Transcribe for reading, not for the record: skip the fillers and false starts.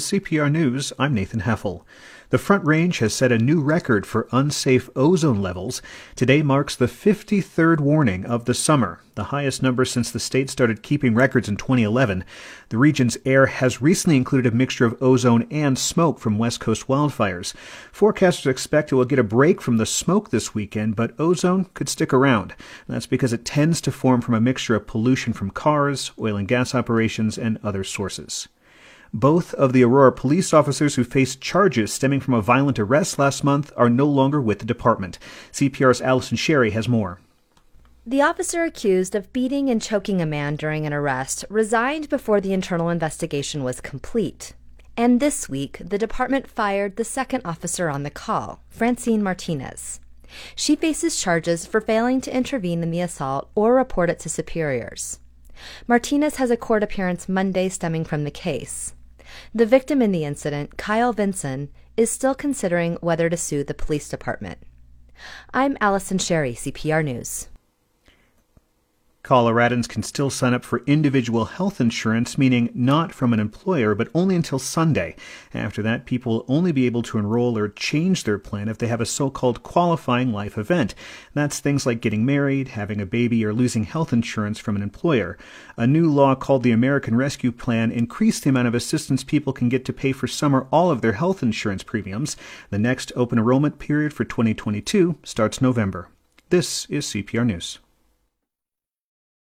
CPR News, I'm Nathan Heffel. The Front Range has set a new record for unsafe ozone levels. Today marks the 53rd warning of the summer, the highest number since the state started keeping records in 2011. The region's air has recently included a mixture of ozone and smoke from West Coast wildfires. Forecasters expect it will get a break from the smoke this weekend, but ozone could stick around. That's because it tends to form from a mixture of pollution from cars, oil and gas operations, and other sources. Both of the Aurora police officers who faced charges stemming from a violent arrest last month are no longer with the department. CPR's Allison Sherry has more. The officer accused of beating and choking a man during an arrest resigned before the internal investigation was complete. And this week, the department fired the second officer on the call, Francine Martinez. She faces charges for failing to intervene in the assault or report it to superiors. Martinez has a court appearance Monday stemming from the case. The victim in the incident, Kyle Vinson, is still considering whether to sue the police department. I'm Allison Sherry, CPR News. Coloradans can still sign up for individual health insurance, meaning not from an employer, but only until Sunday. After that, people will only be able to enroll or change their plan if they have a so-called qualifying life event. That's things like getting married, having a baby, or losing health insurance from an employer. A new law called the American Rescue Plan increased the amount of assistance people can get to pay for some or all of their health insurance premiums. The next open enrollment period for 2022 starts November. This is CPR News.